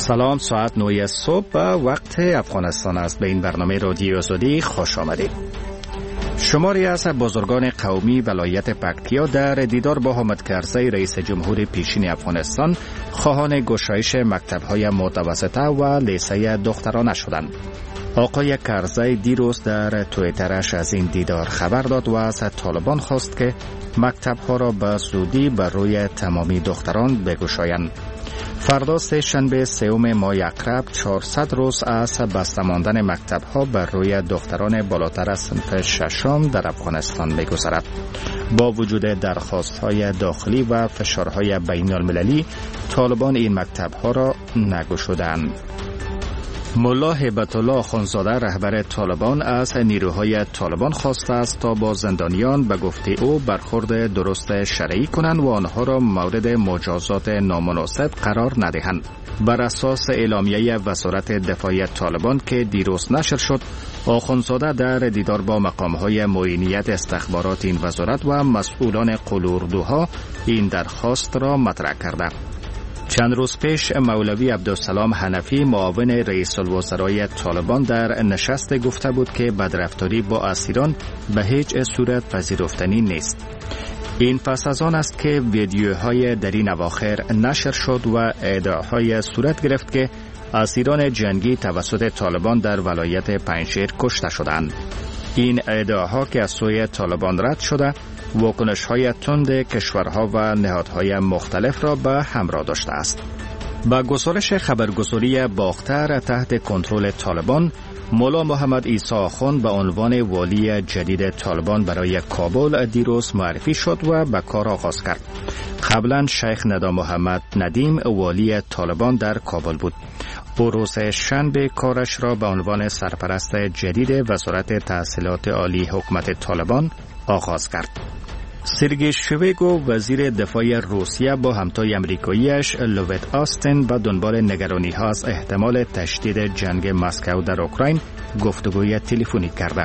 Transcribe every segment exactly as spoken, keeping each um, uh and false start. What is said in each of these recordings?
سلام، ساعت نه صبح و وقت افغانستان است. به این برنامه رادیو آزادی خوش آمدید. شماری از بزرگان قومی ولایت پکتیا در دیدار با حامد کرزی رئیس جمهور پیشین افغانستان خواهان گشایش مکتب‌های متوسطه و لیسه دخترانه شدند. آقای کرزی دیروز در توییترش از این دیدار خبر داد و از طالبان خواست که مکتب‌ها را به زودی بر روی تمامی دختران بگشایند. فردا سه شنبه سوم ماه اکرب چهارصد روز از بسته ماندن مکتب‌ها بر روی دختران بالاتر از صنف ششم در افغانستان می‌گذرد. با وجود درخواست‌های داخلی و فشارهای بین‌المللی، طالبان این مکتب‌ها را نگشودند. ملا هیبت الله آخوندزاده رهبر طالبان از نیروهای طالبان خواسته است تا با زندانیان به گفته او برخورد درست شرعی کنند و آنها را مورد مجازات نامناسب قرار ندهند. بر اساس اعلامیه وزارت دفاع طالبان که دیروز نشر شد، آخوندزاده در دیدار با مقام‌های معینیت استخبارات این وزارت و مسئولان قلوردوها این درخواست را مطرح کرده. چند روز پیش مولوی عبدالسلام حنفی معاون رئیس الوزرای طالبان در نشست گفته بود که بدرفتاری با اسیران به هیچ صورت پذیرفتنی نیست. این پس از آن است که ویدیوهای در این اواخر نشر شد و ادعاهای صورت گرفت که اسیران جنگی توسط طالبان در ولایت پنجشیر کشته شدند. این ادعاها که از سوی طالبان رد شده، واکنش‌های تند کشورها و نهادهای مختلف را به همراه داشته است. با گزارش خبرگزاری باختر تحت کنترل طالبان، مولا محمد عیسی آخوند به عنوان والی جدید طالبان برای کابل دیروز معرفی شد و به کار آغاز کرد. قبلا شیخ ندا محمد ندیم والی طالبان در کابل بود. او روز شنبه کارش را به عنوان سرپرست جدید وزارت تحصیلات عالی حکومت طالبان آغاز کرد. سرگئی شویگو وزیر دفاع روسیه با همتای امریکاییش لوید آستین به دنبال نگرانی ها از احتمال تشدید جنگ مسکو در اوکراین گفتگوی تلفنی کرده.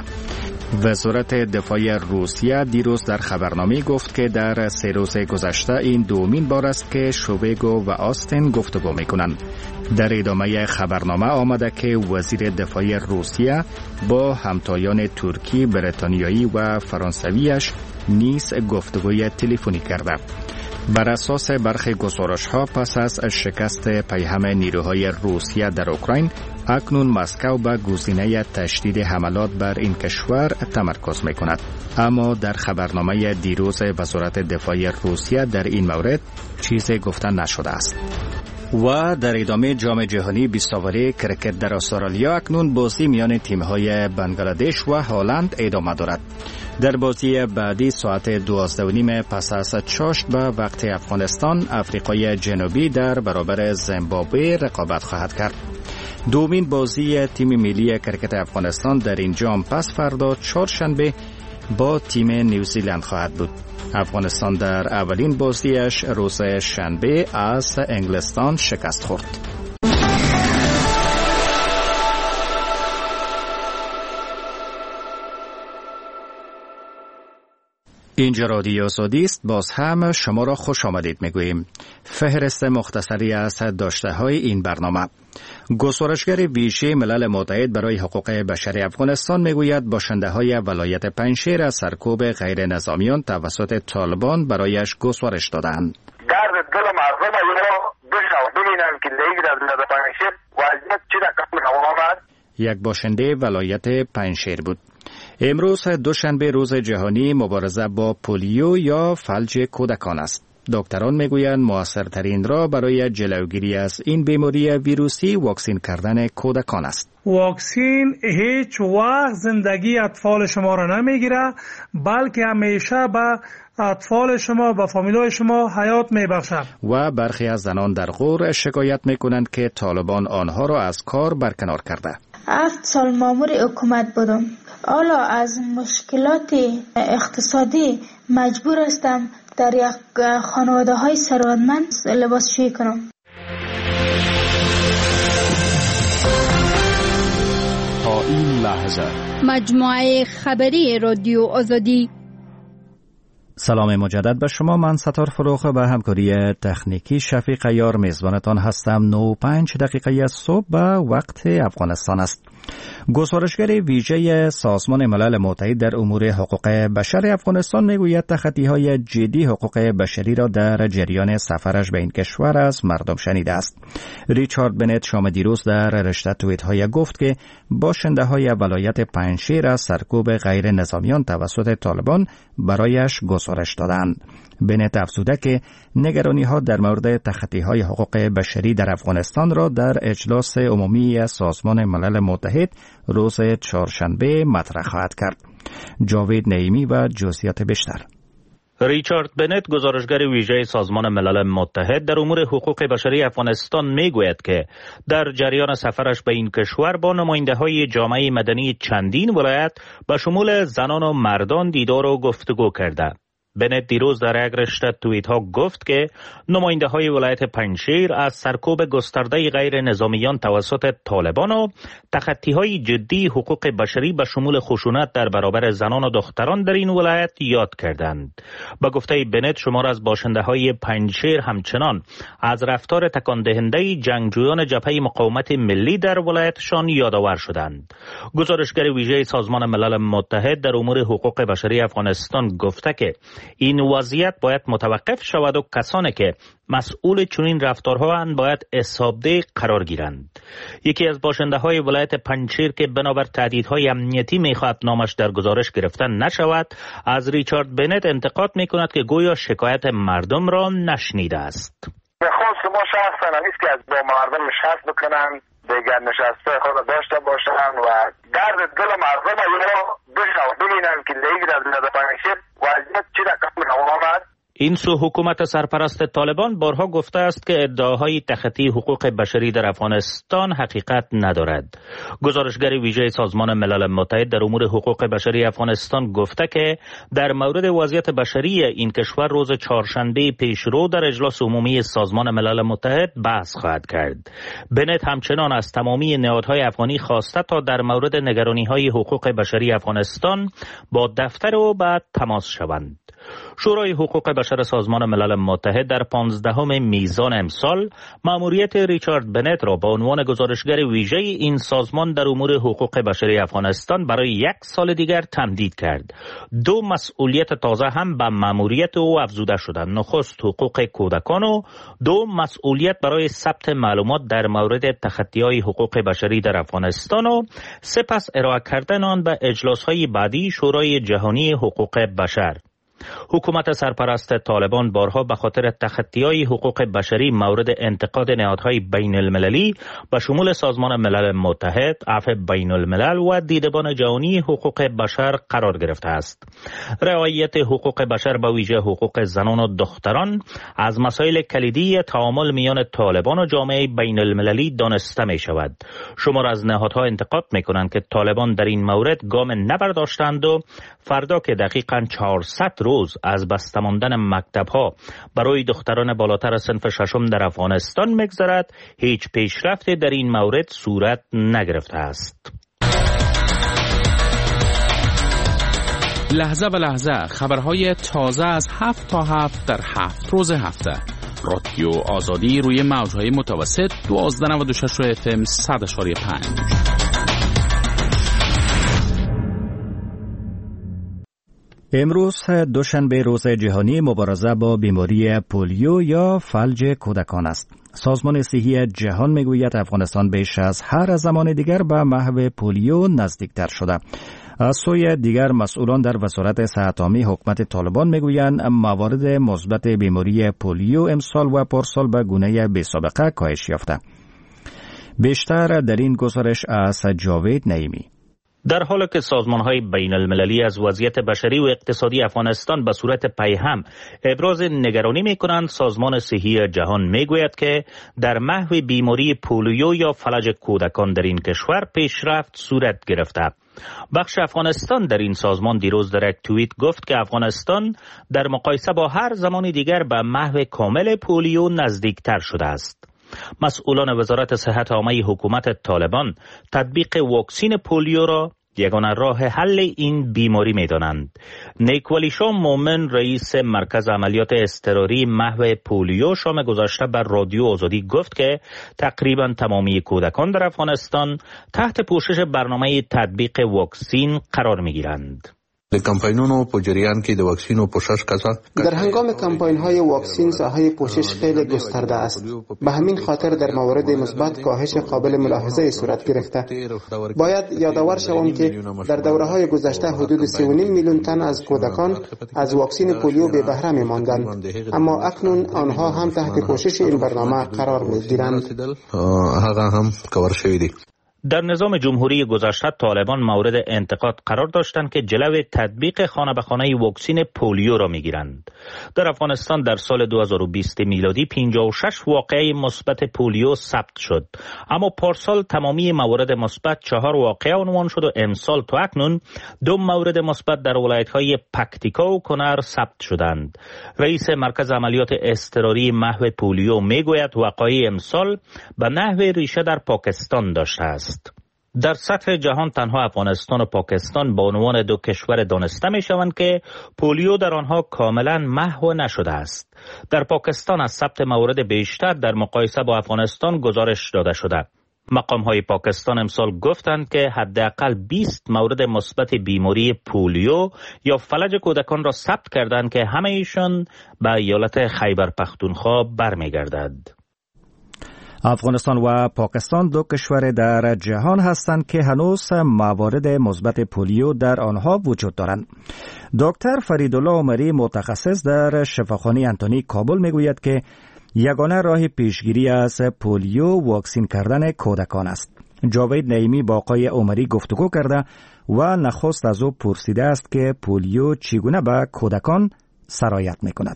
وزارت دفاع روسیه دیروز در خبرنامه گفت که در سه روز گذشته این دومین بار است که شویگو و آستین گفتگو میکنند. در ادامه خبرنامه آمده که وزیر دفاع روسیه با همتایان ترکی، بریتانیایی و فرانسویش نیز گفتگوی تلفنی کرده. بر اساس برخی گزارش‌ها پس از شکست پیهم نیروهای روسیه در اوکراین، اکنون مسکو به گزینه تشدید حملات بر این کشور تمرکز می‌کند. اما در خبرنامه دیروز وزارت دفاع روسیه در این مورد چیزی گفته نشده است. و در ادامه جام جهانی بیست اوری کرکت در استرالیا اکنون بازی میان تیم‌های بنگلادش و هلند ادامه دارد. در بازی بعدی ساعت دوازده و نیم پس از چاشت به وقت افغانستان، افریقای جنوبی در برابر زیمبابوه رقابت خواهد کرد. دومین بازی تیم ملی کرکت افغانستان در این جام پس فردا چهارشنبه با تیم نیوزیلند خواهد بود. افغانستان در اولین بازیش روز شنبه از انگلستان شکست خورد. اینجا رادیو آزادی است. باز هم شما را خوش آمدید میگوییم. فهرست مختصری از داشته های این برنامه. گزارشگر ویژه ملل متحد برای حقوق بشر افغانستان میگوید باشنده های ولایت پنجشیر از سرکوب غیر نظامیان توسط طالبان برایش گزارش دادند. درد دل مردم را بشنو ببینند که در ولایت پنجشیر وضعیت چه رقم آمد. یک باشنده ولایت پنجشیر بود. امروز دوشنبه روز جهانی مبارزه با پولیو یا فلج کودکان است. دکتران میگویند موثرترین راه برای جلوگیری از این بیماری ویروسی واکسین کردن کودکان است. واکسین هیچ وقت زندگی اطفال شما را نمیگیره، بلکه همیشه به اطفال شما و فامیلای شما حیات میبخشد. و برخی از زنان در غور شکایت میکنند که طالبان آنها را از کار برکنار کرده. هفت سال مامور حکومت بودم. حالا از مشکلات اقتصادی مجبور هستم در یک خانواده های ثروتمند لباسشویی کنم. تا این لحظه مجموعه خبری رادیو آزادی. سلام مجدد به شما. من ستار فروخ به همکاری تکنیکی شفیق عیار میزبانتان هستم. نه و پنج دقیقه صبح به وقت افغانستان است. گزارشگر ویژه سازمان ملل متحد در امور حقوق بشر افغانستان میگوید تخطی‌های جدی حقوق بشری را در جریان سفرش به این کشور از مردم شنیده است. ریچارد بنت شام دیروز در رشته توییت‌های گفت که باشنده‌های ولایت پنجشیر از سرکوب غیر نظامیان توسط طالبان برایش گزارش دادند. بنت افزوده که نگرانی‌ها در مورد تخطی‌های حقوق بشری در افغانستان را در اجلاس عمومی سازمان ملل متحد روز چهارشنبه مطرح خواهد کرد. جاوید نعیمی و جزئیات بیشتر. ریچارد بنت گزارشگر ویژه سازمان ملل متحد در امور حقوق بشری افغانستان میگوید که در جریان سفرش به این کشور با نماینده‌های جامعه مدنی چندین ولایت به شمول زنان و مردان دیدار و گفتگو کرده. بنت دیروز در یک رشته توییت ها گفت که نماینده های ولایت پنجشیر از سرکوب گسترده غیر نظامیان توسط طالبان و تخطی های جدی حقوق بشری به شمول خشونت در برابر زنان و دختران در این ولایت یاد کردند. با گفته بنت شمار از باشنده های پنجشیر همچنان از رفتار تکان دهنده جنگجویان جبهه مقاومت ملی در ولایتشان یادآور شدند. گزارشگر ویژه سازمان ملل متحد در امور حقوق بشری افغانستان گفته که این وضعیت باید متوقف شود و کسانی که مسئول چنین رفتارها اند باید حسابده قرار گیرند. یکی از باشنده های ولایت پنجشیر که بنابر تهدیدهای امنیتی میخواهد نامش در گزارش گرفته نشود از ریچارد بنت انتقاد میکند که گویا شکایت مردم را نشنیده است. خواست ما شخصا نیست که از با مردم نشست بکنن، دیگر نشسته خود داشته باشن و درد دل مردم رو بشنو ببینن که دیگر از نظر پنجشیر وضعیت چی رقم آمد. این سو حکومت سرپرست طالبان بارها گفته است که ادعاهای تخطی حقوق بشری در افغانستان حقیقت ندارد. گزارشگر ویژه سازمان ملل متحد در امور حقوق بشری افغانستان گفته که در مورد وضعیت بشری این کشور روز چهارشنبه پیشرو در اجلاس عمومی سازمان ملل متحد بحث خواهد کرد. بنت همچنان از تمامی نهادهای افغانی خواسته تا در مورد نگرانی‌های حقوق بشری افغانستان با دفتر او بعد تماس شوند. شورای حقوق بشر سازمان ملل متحد در پانزدهم میزان امسال مأموریت ریچارد بنت را به عنوان گزارشگر ویژه این سازمان در امور حقوق بشری افغانستان برای یک سال دیگر تمدید کرد. دو مسئولیت تازه هم به مأموریت او افزوده شدند. نخست حقوق کودکان و دو مسئولیت برای ثبت معلومات در مورد تخطی‌های حقوق بشری در افغانستان و سپس ارائه کردن آن به اجلاس‌های بعدی شورای جهانی حقوق بشر. حکومت سرپرست طالبان بارها به خاطر تخطی‌های حقوق بشری مورد انتقاد نهادهای بین المللی به شمول سازمان ملل متحد، عفو بین الملل و دیدبان جهانی حقوق بشر قرار گرفته است. رعایت حقوق بشر به ویژه حقوق زنان و دختران از مسائل کلیدی تعامل میان طالبان و جامعه بین المللی دانسته می شود. شمار از نهادها انتقاد می کنند که طالبان در این مورد گام نبرداشتند و فردا که دقیقاً چهارصد روز از بسته ماندن مکتب‌ها برای دختران بالاتر صنف ششم در افغانستان می‌گذرد، هیچ پیشرفتی در این مورد صورت نگرفته است. لحظه به لحظه خبرهای تازه از هفت تا هفت در هفت روز هفته. رادیو آزادی روی موج‌های متوسط دوازده و نود و شش اف ام صد و پنج. امروز دوشنبه روز جهانی مبارزه با بیماری پولیو یا فلج کودکان است. سازمان صحی جهان میگوید افغانستان بیش از هر زمان دیگر به محو پولیو نزدیکتر شده. از سوی دیگر مسئولان در وزارت صحت عامه حکومت طالبان میگویند موارد مثبت بیماری پولیو امسال و پارسال به گونه بی‌سابقه کاهش یافته. بیشتر در این گزارش از جاوید نعیمی. در حالی که سازمان‌های بین المللی از وضعیت بشری و اقتصادی افغانستان به صورت پیهم ابراز نگرانی می‌کنند، سازمان صحی جهان می‌گوید که در محو بیماری پولیو یا فلج کودکان در این کشور پیشرفت صورت گرفته. بخش افغانستان در این سازمان دیروز در یک توییت گفت که افغانستان در مقایسه با هر زمان دیگر به محو کامل پولیو نزدیکتر شده است. مسئولان وزارت صحت عامه حکومت طالبان تطبیق واکسین پولیو را یگانه راه حل این بیماری می‌دانند. نیکولی شاه مومن رئیس مرکز عملیات اضطراری محو پولیو شام گذشته بر رادیو آزادی گفت که تقریبا تمامی کودکان در افغانستان تحت پوشش برنامه تطبیق واکسین قرار می‌گیرند. د کمپاینونو په جریان کې د واکسینو پوشش کسا در هنگام کمپاین های واکسین ساحه پوشش خیلی گسترده است. به همین خاطر در موارد مثبت کاهش قابل ملاحظه صورت گرفته. باید یادآور شوم که در دوره های گذشته حدود سه و نیم میلیون تن از کودکان از واکسین پولیو بی بهره می‌ماندند، اما اکنون آنها هم تحت پوشش این برنامه قرار می‌گیرند. هغه هم کور شوی دی. در نظام جمهوری گذشته طالبان مورد انتقاد قرار داشتند که جلوی تطبیق خانه به خانه واکسین پولیو را میگیرند. در افغانستان در سال دو هزار و بیست میلادی پنجاه و شش واقعه مثبت پولیو ثبت شد، اما پارسال تمامی موارد مثبت چهار واقعه عنوان شد و امسال تا اکنون دو مورد مثبت در ولایت‌های پکتیکا و کنر ثبت شدند. رئیس مرکز عملیات اضطراری محو پولیو میگوید وقایع امسال به نحو ریشه در پاکستان داشته است. در سطح جهان تنها افغانستان و پاکستان به عنوان دو کشور دانسته می شوند که پولیو در آنها کاملا محو نشده است. در پاکستان از ثبت موارد بیشتر در مقایسه با افغانستان گزارش داده شده. مقام های پاکستان امسال گفتند که حداقل بیست مورد مثبت بیماری پولیو یا فلج کودکان را ثبت کردند که همه ایشان به ایالت خیبر پختونخوا برمیگردد. افغانستان و پاکستان دو کشور در جهان هستند که هنوز موارد مثبت پولیو در آنها وجود دارند. دکتر فریدالله عمری متخصص در شفاخانه انتونی کابل میگوید که یگانه راه پیشگیری از پولیو واکسین کردن کودکان است. جاوید نعیمی با آقای عمری گفتگو کرده و نخست از او پرسیده است که پولیو چگونه به کودکان سرایت میکند.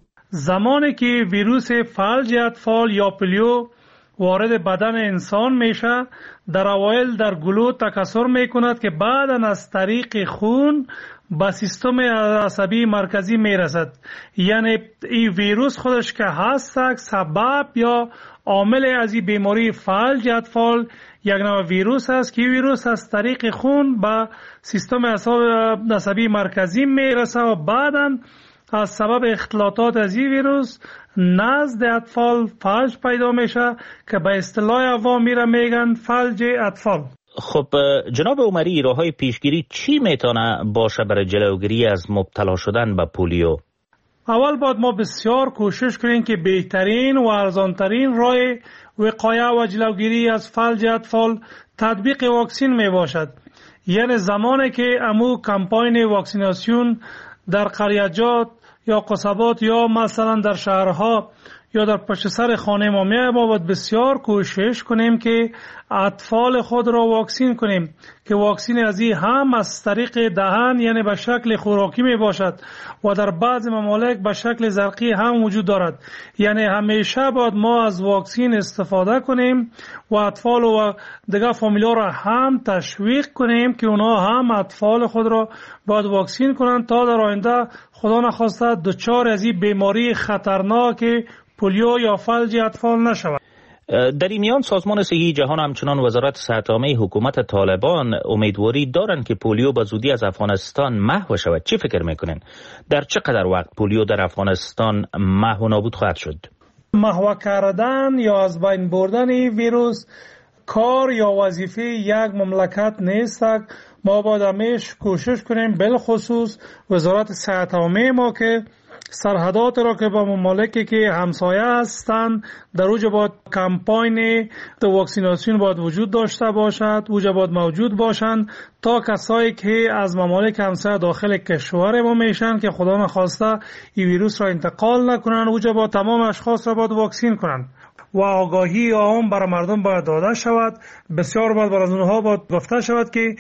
زمانی که ویروس فلج اطفال یا پولیو وارد بدن انسان میشه، در اوایل در گلو تکثر میکند که بعداً از طریق خون به سیستم عصبی مرکزی میرسد. یعنی این ویروس خودش که هست سبب یا عامل از این بیماری فلج اطفال یک نوع ویروس است که ویروس از طریق خون به سیستم عصبی مرکزی میرسه و بعداً از سبب اختلاطات از این ویروس نزد اطفال فلج پیدا میشه که به اصطلاح عوام میره میگن فلج اطفال. خب جناب عمری، راههای پیشگیری چی میتونه باشه برای جلوگیری از مبتلا شدن به پولیو؟ اول باید ما بسیار کوشش کنیم که بهترین و ارزانترین راه وقایه و جلوگیری از فلج اطفال تطبیق واکسین می باشد. یعنی زمانی که امو کمپاین واکسیناسیون در قریجات یا قصبات یا مثلا در شهرها یا در پشت سر خانه ما میه، ما باید بسیار کوشش کنیم که اطفال خود را واکسین کنیم که واکسین از این هم از طریق دهن یعنی به شکل خوراکی می باشد و در بعض ممالک به شکل زرقی هم وجود دارد. یعنی همیشه باید ما از واکسین استفاده کنیم و اطفال و دیگر فامیلا را هم تشویق کنیم که اونا هم اطفال خود را باید واکسین کنند تا در آینده خدا نخواسته دچار از این بیماری خطرناک پولیو یا فلج اطفال نشود. در این میان سازمان صحی جهان همچنان وزارت صحت عامه حکومت طالبان امیدواری دارند که پولیو به زودی از افغانستان محو شود. چی فکر میکنین؟ در چقدر وقت پولیو در افغانستان محو نابود خواهد شد؟ محو کردن یا از بین بردن ویروس کار یا وظیفه یک مملکت نیست. ما باید همیشه کوشش کنیم، بالخصوص وزارت صحت عامه ما که سرحدات را که با ممالکی که همسایه هستند در اوجا باید کمپاین واکسیناسیون باید وجود داشته باشد، اوجا باید موجود باشند تا کسایی که از ممالک همسایه داخل کشور ما میشن که خدا نخواسته این ویروس را انتقال نکنند، اوجا باید تمام اشخاص را باید واکسین کنند و آگاهی عام برای مردم باید داده شود. بسیار باید برای اونها باید گفته شود که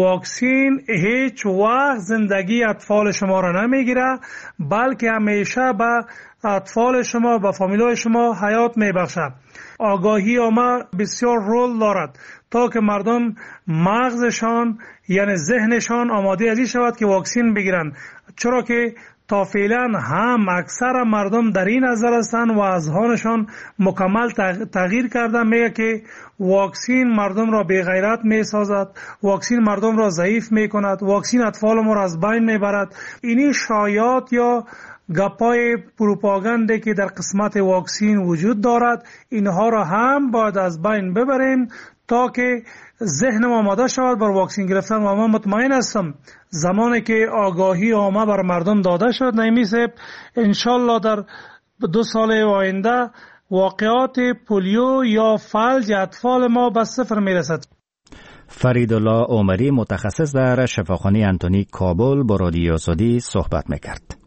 واکسین هیچ وقت زندگی اطفال شما را نمیگیره، بلکه همیشه به اطفال شما و فامیلای شما حیات میبخشه. آگاهی عامه بسیار رول دارد تا که مردم مغزشان یعنی ذهنشان آماده ازی شود که واکسین بگیرند. چرا که تا فعلا هم اکثر مردم در این نظر هستند و اذهانشان مکمل تغییر کرده. میگه که واکسین مردم را بی غیرت می سازد، واکسین مردم را ضعیف می کند، واکسین اطفال ما را از بین می برد. اینی شایعات یا گپای پروپاگانده که در قسمت واکسین وجود دارد، اینها را هم باید از بین ببریم تا که ذهن ما آماده شود بر واکسین گرفتن. و من مطمئن هستم زمانی که آگاهی عامه بر مردم داده شد، نمیشه انشالله در دو سال آینده واقعات پولیو یا فلج اطفال ما به صفر میرسد. فریدالله عمری متخصص در شفاخانه انتونی کابل با رادیو آزادی صحبت میکرد.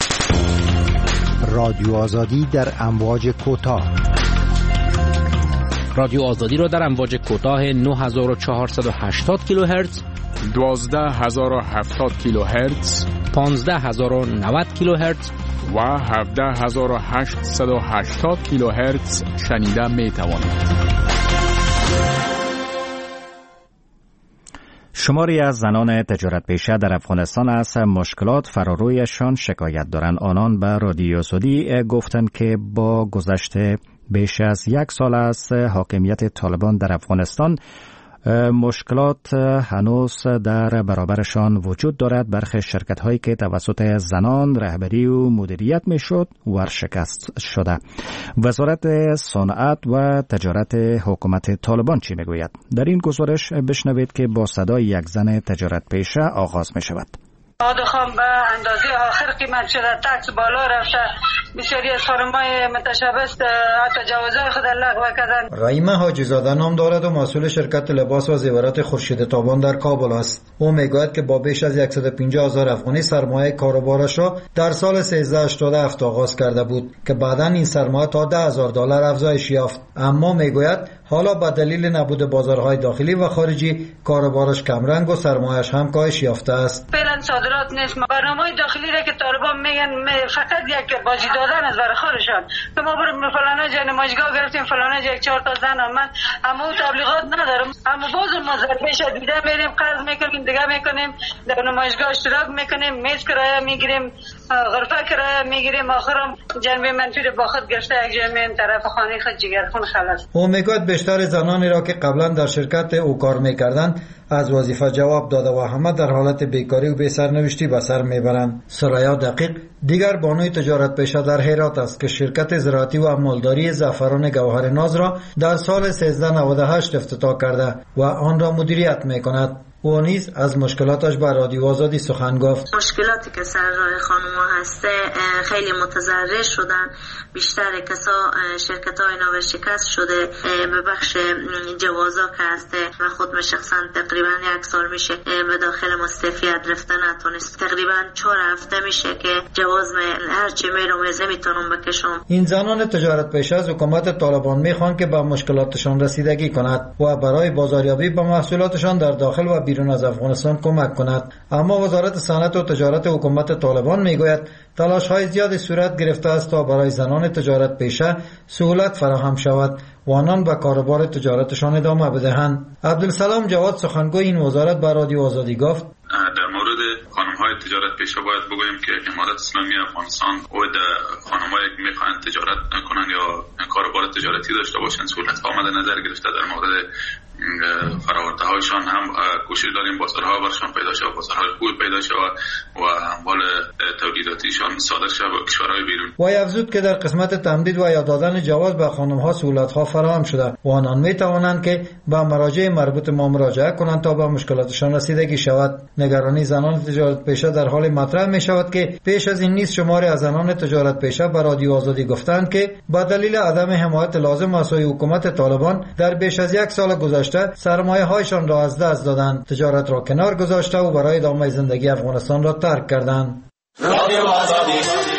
رادیو آزادی در امواج کوتاه. رادیو آزادی را در امواج کوتاه نه هزار و چهارصد و هشتاد کیلوهرتز، دوازده هزار و هفتاد کیلوهرتز، پانزده هزار و نود کیلوهرتز و هفده هزار و هشتصد و هشتاد کیلوهرتز شنیده می توانید. شماری از زنان تجارت پیشه در افغانستان از مشکلات فرارویشان شکایت دارند. آنان به رادیو آزادی گفتند که با گذشت بیش از یک سال از حاکمیت طالبان در افغانستان مشکلات هنوز در برابرشان وجود دارد. برخی شرکت هایی که توسط زنان رهبری و مدیریت می شد ورشکست شده. وزارت صنعت و تجارت حکومت طالبان چی می گوید؟ در این گزارش بشنوید که با صدای یک زن تجارت پیشه آغاز می شود. آدخام به اندازه آخر قیمت شده، تکس بالا رفته، بسیاری از خانم‌های متشبث حتی جوازهای خود لغو کردن. رحیمه حاجی زاده نام دارد و مسئول شرکت لباس و زیورات خورشید تابان در کابل است. او میگوید که با بیش از صد و پنجاه هزار افغانی سرمایه کاروبارش را در سال سیزده هشتاد و هفت آغاز کرده بود که بعداً این سرمایه تا ده هزار دلار افزایش یافت. اما میگوید حالا به دلیل نبود بازارهای داخلی و خارجی کاروبارش کمرنگ و سرمایه‌اش هم کاهش یافته است. فعلا صادرات نیست. برنامه داخلی را که طالبان میگن فقط یک بازی دادن از برای خودشان. که ما بریم فلانه جای نمایشگاه گرفتیم، فلانه جای چهار تا زن آمد، اما تبلیغات ندارم. اما باز ما ضربه شدیده میریم، قرض میکنیم، دیگه میکنیم، در نمایشگاه اشتراک میکنیم، میز کرایه میگیریم، غرفه کرایه میگیریم، آخرام جنبه منفی با خود گرفته یک جای میایم طرف خانه خود جگرخون خلاص. او میگوید بیشتر زنانی را که قبلا در شرکت او کار میکردند از وظیفه جواب داده و همه در حالت بیکاری و بی سرنوشتی به سر میبرند. سرایا دقیق دیگر بانوی تجارت پیشه در هرات است که شرکت زراعتی و امالداری زعفران گوهر ناز را در سال سیزده نود و هشت افتتاح کرده و آن را مدیریت میکند. او نیز از مشکلاتش به رادیو آزادی سخن گفت. مشکلاتی که سر راه خانم‌ها هسته خیلی متضرر شدن. بیشتر کسا شرکت های نو شکست شده به بخش جوازا که هسته و خود من شخصا تقریبا یک سال میشه به داخل مستعفیت رفتن نتونست. تقریبا چهار هفته میشه که جواز من هرچی میرم نمیتونم بکشم. این زنان تجارت پیشه از حکومت طالبان میخوان که به مشکلاتشان رسیدگی کند و برای بازاریابی به محصولاتشان در داخل و بیرون از افغانستان کمک کند. اما وزارت صنعت و تجارت حکومت طالبان میگوید تلاش‌های زیادی صورت گرفته است تا برای زنان تجارت پیشه سهولت فراهم شود و آنان به کاروبار تجارتشان ادامه بدهند. عبدالسلام جواد سخنگوی این وزارت به رادیو آزادی گفت در مورد خانم‌های تجارت پیشه باید بگوییم که امارات اسلامی افغانستان او در خانم‌هایی که می‌خواهند تجارت کنند یا کاروبار تجارتی داشته باشند سهولت آمده نظر گرفته. در مورد فراورده هایشان هم کوشش داریم بازارها برشان پیدا شود، بازارهای خوب پیدا شود و اموال تولیداتیشان صادر شود به کشورهای بیرون. و افزود که در قسمت تمدید و یاد دادن جواز به خانم‌ها سهولت‌ها فراهم شده و آنان می‌توانند که به مراجع مربوط ما مراجعه کنند تا به مشکلاتشان رسیدگی شود. نگرانی زنان تجارت پیشه در حال مطرح می شود که پیش از این نیز شماری از زنان تجارت پیشه به رادیو آزادی گفتند که با دلیل عدم حمایت لازم از سوی حکومت طالبان در بیش از یک سال گذشته سرمایه هایشان را از دست دادند، تجارت را کنار گذاشته و برای ادامه زندگی افغانستان را ترک کردند. رادیو آزادی.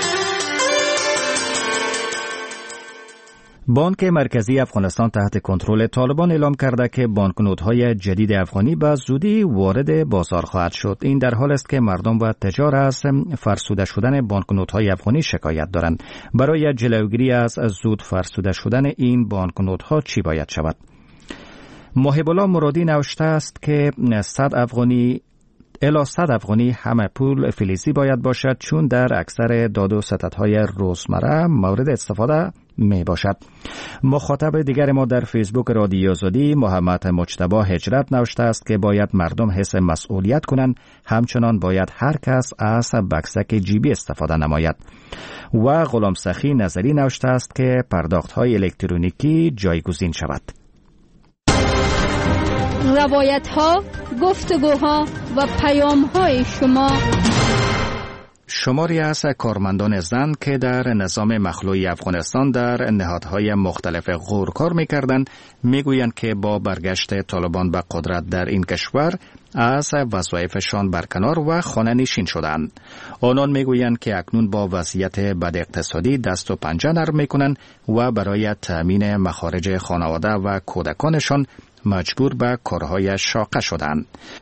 بانک مرکزی افغانستان تحت کنترل طالبان اعلام کرده که بانکنوت‌های جدید افغانی به زودی وارد بازار خواهد شد. این در حال است که مردم و تجار از فرسوده شدن بانکنوت‌های افغانی شکایت دارند. برای جلوگیری از زود فرسوده شدن این بانکنوت‌ها چی باید شود؟ محب الله مرادی نوشته است که صد افغانی الی صد افغانی همه پول فلزی باید باشد، چون در اکثر داد و ستدهای روزمره مورد استفاده می باشد. مخاطب دیگر ما در فیسبوک رادیو آزادی محمد مجتبی هجرت نوشته است که باید مردم حس مسئولیت کنند، همچنان باید هر کس از بکسک جیبی استفاده نماید. و غلام سخی نظری نوشته است که پرداخت‌های الکترونیکی جایگزین شود. روایت‌ها، گفتگوها و پیام‌های شما. شماری از کارمندان زن که در نظام مخلوعی افغانستان در نهادهای مختلف غور کار می‌کردند می‌گویند که با برگشت طالبان به قدرت در این کشور از وظایفشان برکنار و خانه نشین شدند. آنان می‌گویند که اکنون با وضعیت بد اقتصادی دست و پنجه نرم می‌کنند و برای تأمین مخارج خانواده و کودکانشان مجبور به کارهای شاقه شدند.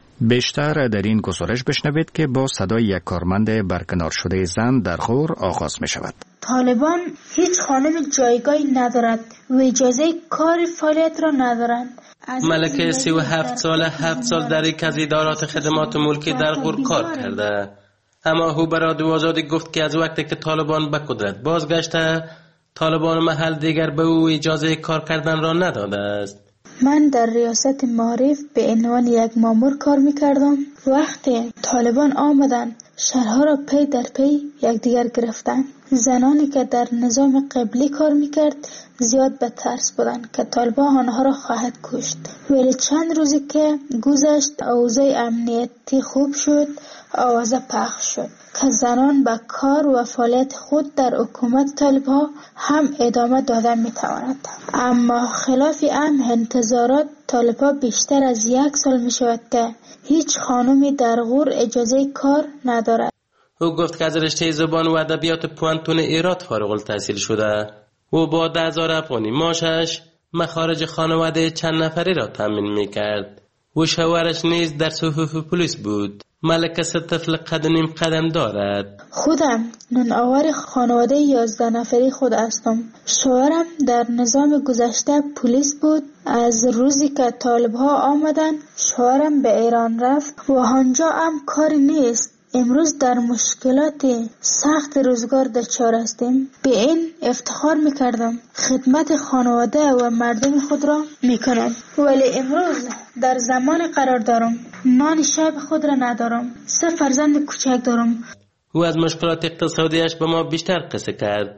بیشتر در این گزارش بشنوید که با صدای یک کارمند برکنار شده زن در غور آغاز می شود. طالبان هیچ خانم جایگاهی ندارد و اجازه کار فعالیت را ندارند. ملکه سی و هفت ساله هفت سال در یک از ادارات خدمات ملکی در غور کار کرده، اما او به رادیو آزادی گفت که از وقتی که طالبان به قدرت بازگشته، طالبان محل دیگر به او اجازه کار کردن را نداده است. من در ریاست معارف به عنوان یک مامور کار میکردم. وقتی طالبان آمدن شهرها را پی در پی یکدیگر گرفتن. زنانی که در نظام قبلی کار میکرد زیاد به ترس بودن که طالبان آنها را خواهد کشت. ولی چند روزی که گذشت اوضاع امنیتی خوب شد، آوازه پخش شد که زنان به کار و فعالیت خود در حکومت طالبها هم ادامه دادن میتواند. اما خلاف ام انتظارات طالبها بیشتر از یک سال می شود که هیچ خانمی در غور اجازه کار ندارد. او گفت که از رشته زبان و ادبیات پوانتون ایرات فارغ التحصیل شده. او با ده هزار افغانی معاشش مخارج خانواده چند نفری را تامین می کرد. و شوهرش نیز در صفوف پلیس بود. ملکه سه طفل قد و نیم قدم دارد. خودم نونآور خانواده یازده نفری خود هستم. شوهرم در نظام گذشته پلیس بود. از روزی که طالبها آمدن شوهرم به ایران رفت و آنجا هم کاری نیست. امروز در مشکلات سخت روزگار دچار هستیم. به این افتخار میکردم خدمت خانواده و مردم خود را میکنم، ولی امروز در زمان قرار دارم نان شب خود را ندارم. سه فرزند کوچک دارم. او از مشکلات اقتصادیش به ما بیشتر قصه کرد.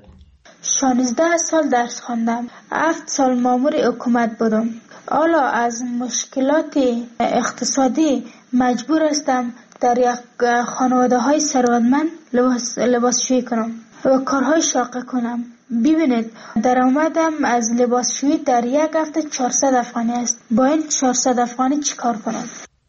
شانزده سال درس خواندم. هفت سال مامور حکومت بودم. حالا از مشکلات اقتصادی مجبور هستم در یک خانواده های ثروتمند لباس لباسشویی کنم و کارهای شاقه کنم. ببینید درآمدم از لباسشویی در یک هفته چهارصد افغانی است. با این چهارصد افغانی چیکار کنم؟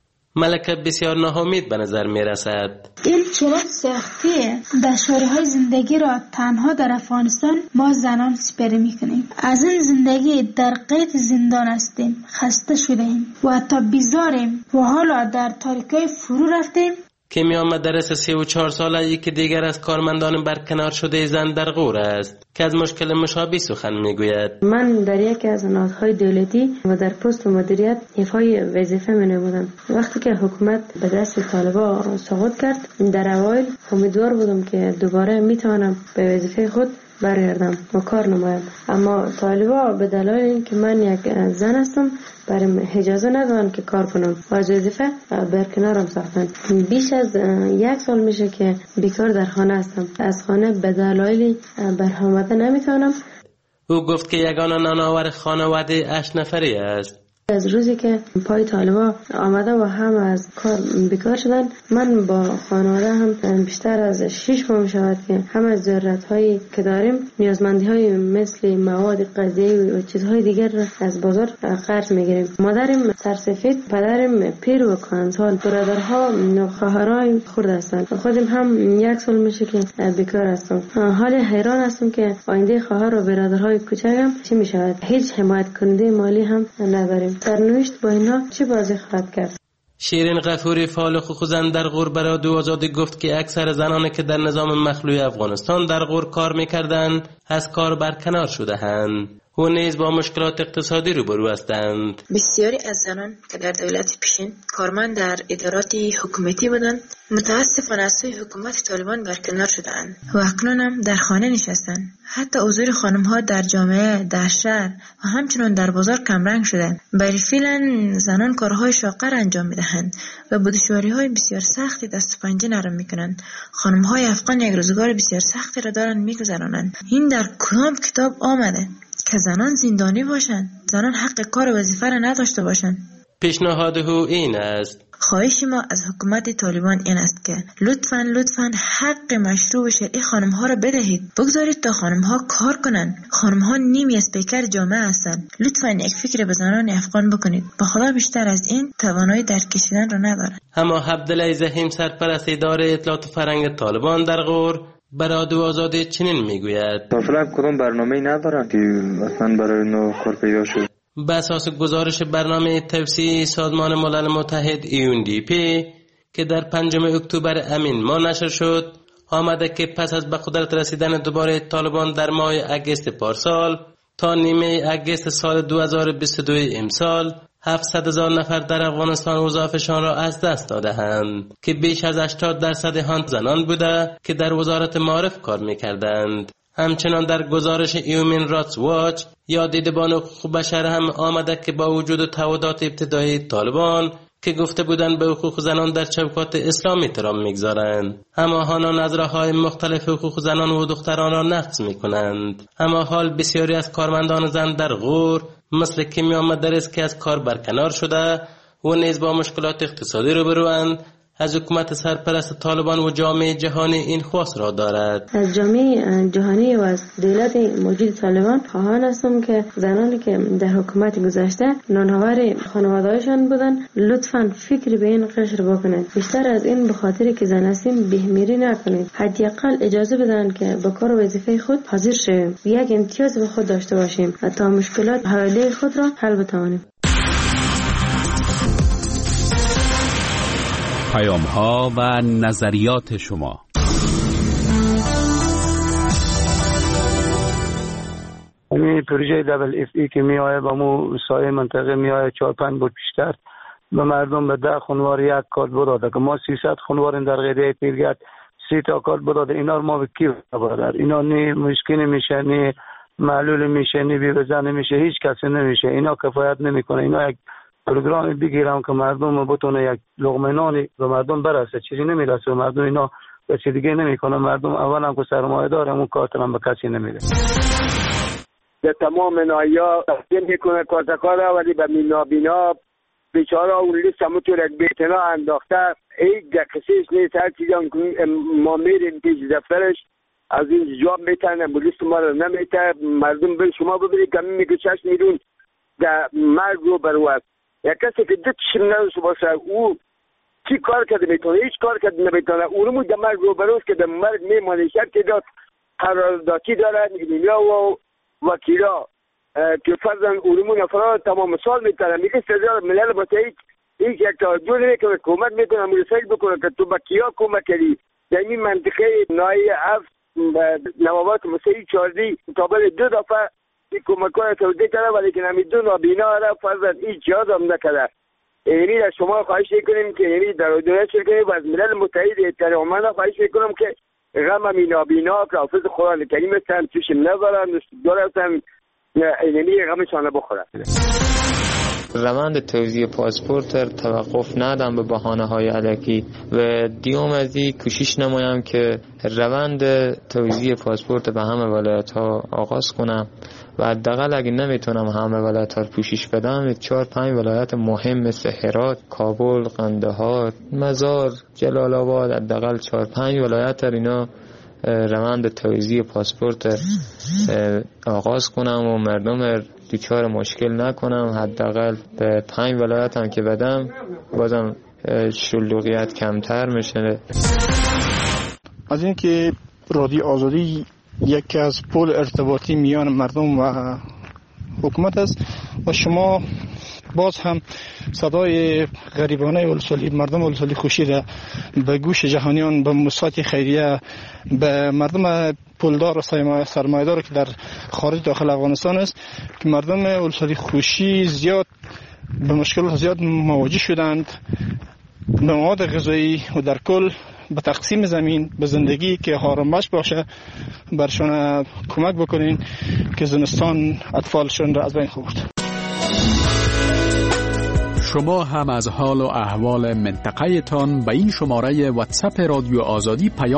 ملکه بسیار ناامید به نظر می رسد. این چنین سختی دشواری‌های زندگی را تنها در افغانستان ما زنان سپری می‌کنیم. از این زندگی در قید زندان هستیم، خسته شدیم و حتی بیزاریم و حالا در تاریکی فرو رفتیم. کیمیا مدرس سی و چهار ساله که دیگر از کارمندان برکنار شده زن در غور است که از مشکل مشابه سخن میگوید. من در یکی از نهادهای دولتی و در پست مدیریت ایفای وظیفه می‌نمودم. وقتی که حکومت به دست طالبان سقوط کرد، در اوایل امیدوار بودم که دوباره میتوانم به وظیفه خود برگردم و کار نمایم، اما طالبان به دلایل اینکه من یک زن هستم برام اجازه ندادن که کار کنم و از وظیفه برکنارم ساختن. بیش از یک سال میشه که بیکار در خانه هستم. از خانه به دلایلی برآمده نمیتونم. او گفت که یگانه نانآور خانواده هشت نفری است. از روزی که پای طالبان آمده و هم از کار بیکار شدن، من با خانواده هم بیشتر از شش ماه شود که هم از ضرورت‌هایی که داریم، نیازمندی‌های مثل مواد غذایی و چیزهای دیگر از بازار قرض می‌گیریم. مادرم سرسفید، پدرم پیر و کهنسال، برادرها و خواهرای خرد هستند. خودم هم یک سال میشه که بیکار هستم. حالی حیران هستم که آینده خواهر و برادرهای کوچکم چی می‌شود. هیچ حمایت کننده مالی هم نداریم. سرنوشت با اینا چه بازی خواهد کرد؟ شیرین غفوری فعال حقوق زن در غور برای رادیو آزادی گفت که اکثر زنانی که در نظام مخلوعی افغانستان در غور کار میکردند از کار برکنار شده اند. و نیز با مشکلات اقتصادی روبرو هستند. بسیاری از زنان که در دولت پیشین کارمند در ادارات حکومتی بودند متاسفانه از سوی حکومت طالبان برکنار شدند و اکنون هم در خانه نشستند. حتی حضور خانم ها در جامعه، در شهر و همچنان در بازار کمرنگ شدند. برای فعلا زنان کارهای شاقر انجام میدهند و با دشواری‌های بسیار سختی دست و پنجه نرم میکنند. خانم های افغان یک روزگار بسیار سختی را دارند میگذرانند. این در کدام کتاب آمده که زنان زندانی باشند؟ زنان حق کار و وظیفه را نداشته باشند؟ پیشنهاد او این است: خواهش ما از حکومت طالبان این است که لطفاً لطفاً حق مشروع و شرعی خانم ها را بدهید. بگذارید تا خانم ها کار کنند. خانم ها نیمی از پیکر جامعه هستند. لطفاً یک فکر به زنان افغان بکنید. به خدا بیشتر از این توانایی در کشیدن را ندارند. اما عبدالله زحیم، سرپرست اداره اطلاعات فرهنگ طالبان در غور، برای رادیو آزادی چنین میگوید: فعلا کدام برنامه‌ای ندارن که اصلا برای نو کار پیدا شد. به اساس گزارش برنامه توسعه سازمان ملل متحد ای یو ان دی پی که در پنجم اکتبر امین ماه نشر شد، آمده که پس از به قدرت رسیدن دوباره طالبان در ماه اگست پارسال تا نیمه اگست سال دو هزار و بیست و دو امسال هفتصد هزار نفر در افغانستان وظایفشان را از دست داده‌اند که بیش از هشتاد درصد آن زنان بوده که در وزارت معارف کار می‌کردند. همچنان در گزارش هیومن رایتس واچ یا دیدبان حقوق بشر هم آمده که با وجود تعهدات ابتدایی طالبان که گفته بودند به حقوق زنان در چوکات اسلام احترام می‌گذارند، اما آنان از راه‌های مختلف حقوق زنان و دختران را نقض می‌کنند. اما حال بسیاری از کارمندان زن در غور مثل کیمیا مدرس که از کار برکنار شده و نیز با مشکلات اقتصادی روبروند، از حکومت سرپرست طالبان و جامعه جهانی این خواست را دارد. از جامعه جهانی و از دولت موجود طالبان خواهان هستم که زنانی که در حکومت گذشته نانآور خانواده‌هایشان بودن لطفاً فکر به این قشر بکنید. بیشتر از این به خاطر که زن هستیم بهمیری نکنید. حداقل اجازه بدن که با کار و وظیفه خود حاضر شویم. یک امتیاز به خود داشته باشیم تا مشکلات حوالی خود را حل بتوانیم. پیام ها و نظریات شما. این پروژه دبل اف ای که می آید با مو سایه منطقه می آید چهار پنج بود پیشتر به مردم به ده خانوار یک کارت بداده که ما سیصد خانوار در قیده پیرگرد سی تا کارت بداده. اینا رو ما به کی برادر؟ اینا نه مشکل میشه، نه معلول میشه، نه بی بزن میشه، هیچ کسی نمیشه. اینا کفایت نمیکنه. اینا یک پروگرام بگیرم که مردم بتونه یک لقمه نانی به مردم برسه. چیزی نمیرسه به مردم. اینا کسی دیگه نمیکنه. مردم اولا که سرمایه داره اون کارت هم به کسی نمیده. به تمام نایا تقدیم میکنه کارتکارا، ولی به نابینا بیچاره اون لیست همونطور یک بیتنا انداخته هیچ دقیقیش نیست. هر چیزی ما میریم پیش دفترش از این جواب میتنه لیست ما رو نمیته. مردم به شما ببینید که میگه شش میلیون در مرگ رو بروست. یک کسی که دو چشم نداشته باشه او چی کار کرده میتونه؟ هیچ کار کرده نمیتونه. اونمو در مرگ رو بروست که در مرگ میمانه. شرط که داد قراردادی داره نیمیا و وکیلا که فرزن اونمو نفرات تمام سال میتونه. میگه سزا ملل باشه هیچ هیچ یک توجه نمیکنه. کمک میکنه مرسل بکنه که تو با کیا کمک کردی. در این منطقه نایی هفت نوابات مسیحی چاردی مطابق دو دفعه این کمک‌های توده کرده ولی که نمیدون و بینا را فرضاً هیچ جهاز هم نکرده. یعنی از شما خواهش میکنیم که یعنی در دولت شرکتی و از ملل متحد اتحادیه خواهش میکنم که غم مینا بینا که حافظ قرآن کریم هستن توش نذارن دارن یعنی غمشان بخورن. روند توزیع پاسپورت را توقف ندم به بهانه‌های الکی و دیوم از این کوشش نمایم که روند توزیع پاسپورت به همه ولایت‌ها آغاز کنم و حداقل اگه نمیتونم همه ولایت‌ها رو پوشش بدم چهار پنج ولایت مهم مثل هرات، کابل، قندهار، مزار، جلال آباد حداقل چهار پنج ولایت رو اینا روند توزیع پاسپورت آغاز کنم و مردم دوچار مشکل نکنم. حداقل به پنج ولایت هم که بدم بازم شلوغیت کمتر میشه. از اینکه رادیو آزادی یکی از پل ارتباطی میان مردم و حکومت است و شما باز هم صدای غریبانه ولسوالی مردم ولسوالی خوشی را به گوش جهانیان، به مؤسسات خیریه، به مردم پولدار و سرمایه‌دار که در خارج داخل افغانستان است که مردم ولسوالی خوشی زیاد به مشکلات زیاد مواجه شدند. به مواد غذایی و در کل به تقسیم زمین، به زندگی که آرامش باشه برشان کمک بکنین که زمستان اطفالشون را از بین خورد. شما هم از حال و احوال منطقه تان به این شماره واتساپ رادیو آزادی پیام